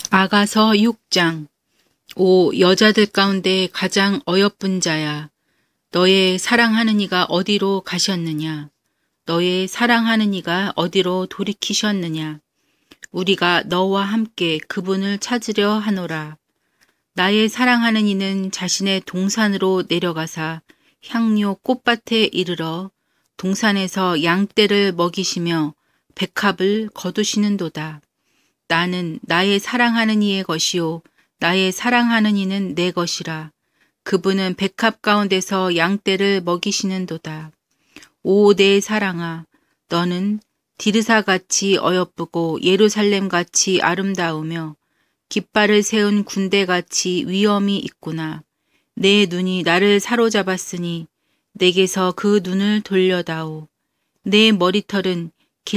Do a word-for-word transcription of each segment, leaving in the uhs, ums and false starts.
아가서 육 장. 오 여자들 가운데 가장 어여쁜 자야. 너의 사랑하는 이가 어디로 가셨느냐? 너의 사랑하는 이가 어디로 돌이키셨느냐? 우리가 너와 함께 그분을 찾으려 하노라. 나의 사랑하는 이는 자신의 동산으로 내려가사 향료 꽃밭에 이르러 동산에서 양떼를 먹이시며 백합을 거두시는도다. 나는 나의 사랑하는 이의 것이요 나의 사랑하는 이는 내 것이라. 그분은 백합 가운데서 양떼를 먹이시는도다. 오 내 사랑아, 너는 디르사같이 어여쁘고 예루살렘같이 아름다우며 깃발을 세운 군대같이 위엄이 있구나. 내 눈이 나를 사로잡았으니 내게서 그 눈을 돌려다오. 내 머리털은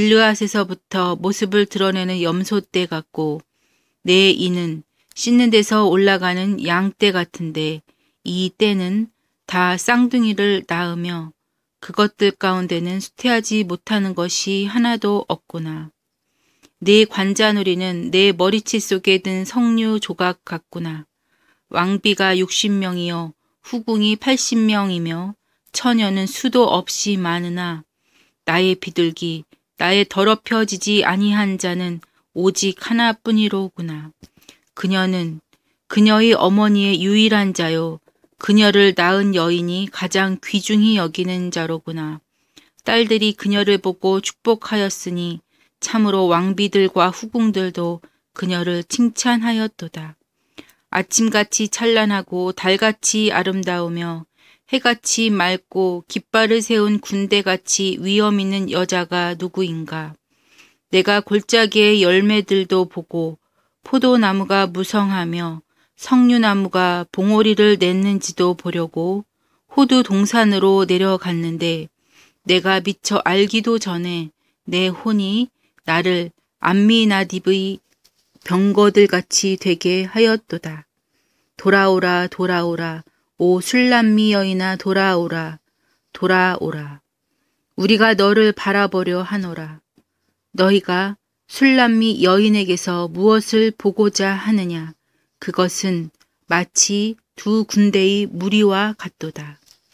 길르앗에서부터 모습을 드러내는 염소떼 같고 내 이는 씻는 데서 올라가는 양떼 같은데 이 떼는 다 쌍둥이를 낳으며 그것들 가운데는 수태하지 못하는 것이 하나도 없구나. 내 관자놀이는 내 머리치 속에 든 석류 조각 같구나. 왕비가 육십 명이요 후궁이 팔십 명이며 처녀는 수도 없이 많으나 나의 비둘기 나의 더럽혀지지 아니한 자는 오직 하나뿐이로구나. 그녀는 그녀의 어머니의 유일한 자요 그녀를 낳은 여인이 가장 귀중히 여기는 자로구나. 딸들이 그녀를 보고 축복하였으니 참으로 왕비들과 후궁들도 그녀를 칭찬하였도다. 아침같이 찬란하고 달같이 아름다우며 해같이 맑고 깃발을 세운 군대같이 위엄 있는 여자가 누구인가. 내가 골짜기의 열매들도 보고 포도나무가 무성하며 석류나무가 봉오리를 냈는지도 보려고 호두 동산으로 내려갔는데 내가 미처 알기도 전에 내 혼이 나를 암미나딥의 병거들같이 되게 하였도다. 돌아오라 돌아오라 오 술람미 여인아 돌아오라 돌아오라. 우리가 너를 바라보려 하노라. 너희가 술람미 여인에게서 무엇을 보고자 하느냐? 그것은 마치 두 군대의 무리와 같도다.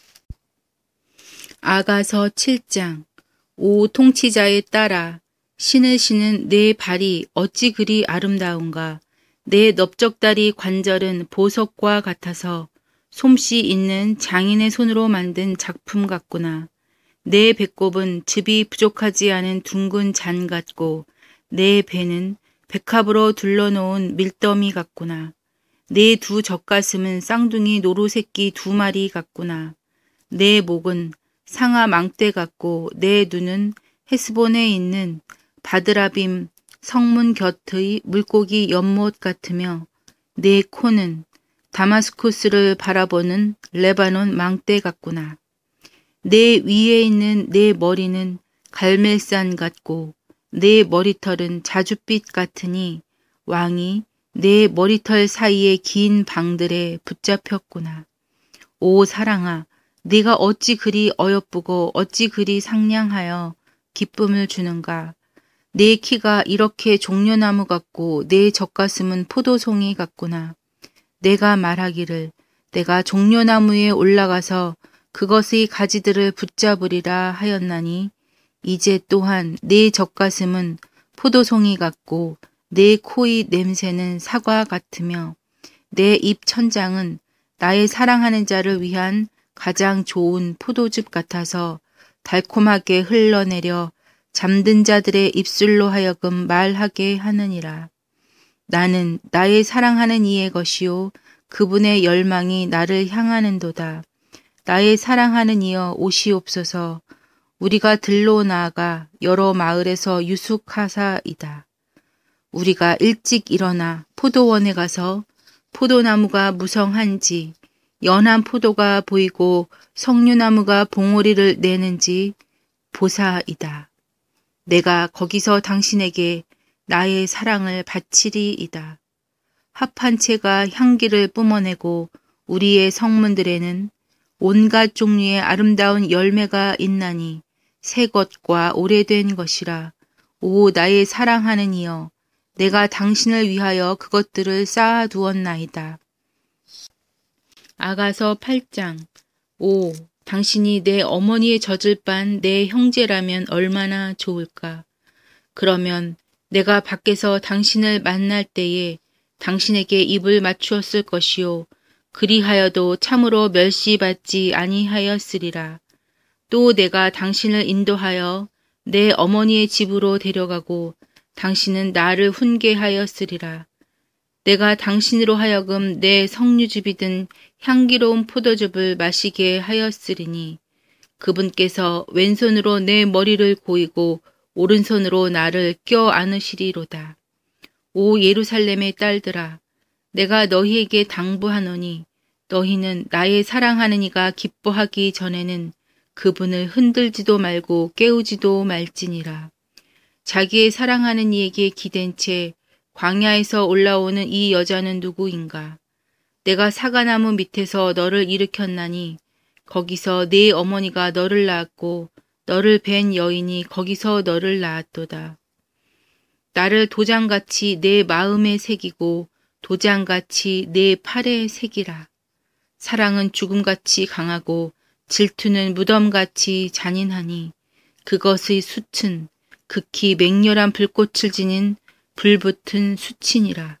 아가서 칠 장. 오 통치자의 딸아, 신을 신은 내 발이 어찌 그리 아름다운가. 내 넓적다리 관절은 보석과 같아서 솜씨 있는 장인의 손으로 만든 작품 같구나. 내 배꼽은 즙이 부족하지 않은 둥근 잔 같고 내 배는 백합으로 둘러놓은 밀더미 같구나. 내 두 젖가슴은 쌍둥이 노루새끼 두 마리 같구나. 내 목은 상아 망대 같고 내 눈은 헤스본에 있는 바드라빔 성문 곁의 물고기 연못 같으며 내 코는 다마스쿠스를 바라보는 레바논 망대 같구나. 내 위에 있는 내 머리는 갈멜산 같고 내 머리털은 자줏빛 같으니 왕이 내 머리털 사이의 긴 방들에 붙잡혔구나. 오 사랑아, 네가 어찌 그리 어여쁘고 어찌 그리 상냥하여 기쁨을 주는가. 내 키가 이렇게 종려나무 같고 내 젖가슴은 포도송이 같구나. 내가 말하기를 내가 종려나무에 올라가서 그것의 가지들을 붙잡으리라 하였나니 이제 또한 내 젖가슴은 포도송이 같고 내 코의 냄새는 사과 같으며 내 입 천장은 나의 사랑하는 자를 위한 가장 좋은 포도즙 같아서 달콤하게 흘러내려 잠든 자들의 입술로 하여금 말하게 하느니라. 나는 나의 사랑하는 이의 것이요 그분의 열망이 나를 향하는도다. 나의 사랑하는 이여 오시옵소서. 우리가 들로 나아가 여러 마을에서 유숙하사이다. 우리가 일찍 일어나 포도원에 가서 포도나무가 무성한지 연한 포도가 보이고 석류나무가 봉오리를 내는지 보사이다. 내가 거기서 당신에게 나의 사랑을 바치리이다. 합한 채가 향기를 뿜어내고 우리의 성문들에는 온갖 종류의 아름다운 열매가 있나니 새 것과 오래된 것이라. 오 나의 사랑하는 이여, 내가 당신을 위하여 그것들을 쌓아두었나이다. 아가서 팔 장. 오, 당신이 내 어머니의 젖을 빤 내 형제라면 얼마나 좋을까. 그러면 내가 밖에서 당신을 만날 때에 당신에게 입을 맞추었을 것이요. 그리하여도 참으로 멸시받지 아니하였으리라. 또 내가 당신을 인도하여 내 어머니의 집으로 데려가고 당신은 나를 훈계하였으리라. 내가 당신으로 하여금 내 석류즙이든 향기로운 포도즙을 마시게 하였으리니 그분께서 왼손으로 내 머리를 고이고 오른손으로 나를 껴 안으시리로다. 오 예루살렘의 딸들아, 내가 너희에게 당부하노니 너희는 나의 사랑하는 이가 기뻐하기 전에는 그분을 흔들지도 말고 깨우지도 말지니라. 자기의 사랑하는 이에게 기댄 채 광야에서 올라오는 이 여자는 누구인가? 내가 사과나무 밑에서 너를 일으켰나니 거기서 네 어머니가 너를 낳았고 너를 뵌 여인이 거기서 너를 낳았도다. 나를 도장같이 내 마음에 새기고 도장같이 내 팔에 새기라. 사랑은 죽음같이 강하고 질투는 무덤같이 잔인하니 그것의 숯은 극히 맹렬한 불꽃을 지닌 불붙은 수치니라.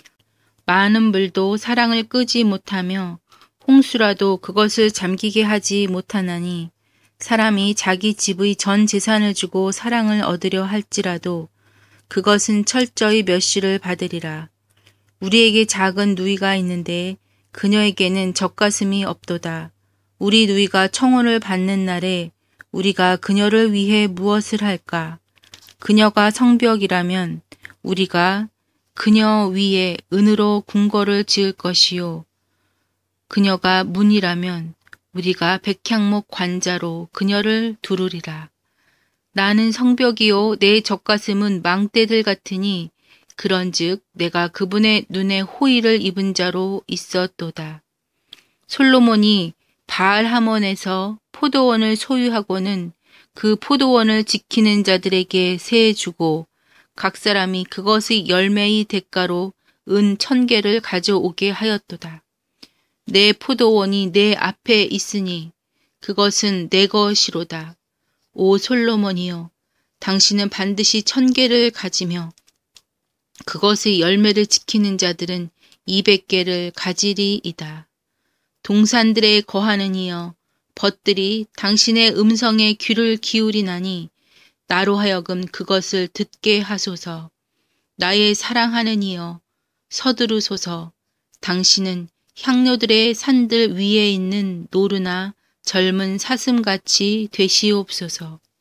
많은 물도 사랑을 끄지 못하며 홍수라도 그것을 잠기게 하지 못하나니 사람이 자기 집의 전 재산을 주고 사랑을 얻으려 할지라도 그것은 철저히 멸시를 받으리라. 우리에게 작은 누이가 있는데 그녀에게는 젖가슴이 없도다. 우리 누이가 청혼을 받는 날에 우리가 그녀를 위해 무엇을 할까? 그녀가 성벽이라면 우리가 그녀 위에 은으로 궁궐을 지을 것이요. 그녀가 문이라면 우리가 백향목 관자로 그녀를 두르리라. 나는 성벽이요 내 젖가슴은 망대들 같으니 그런즉 내가 그분의 눈에 호의를 입은 자로 있었도다. 솔로몬이 바알하몬에서 포도원을 소유하고는 그 포도원을 지키는 자들에게 세 주고 각 사람이 그것의 열매의 대가로 은 천 개를 가져오게 하였도다. 내 포도원이 내 앞에 있으니 그것은 내 것이로다. 오 솔로몬이여, 당신은 반드시 천 개를 가지며 그것의 열매를 지키는 자들은 이백 개를 가지리이다. 동산들에 거하는 이여, 벗들이 당신의 음성에 귀를 기울이나니 나로 하여금 그것을 듣게 하소서. 나의 사랑하는 이여, 서두르소서. 당신은 향료들의 산들 위에 있는 노루나 젊은 사슴같이 되시옵소서.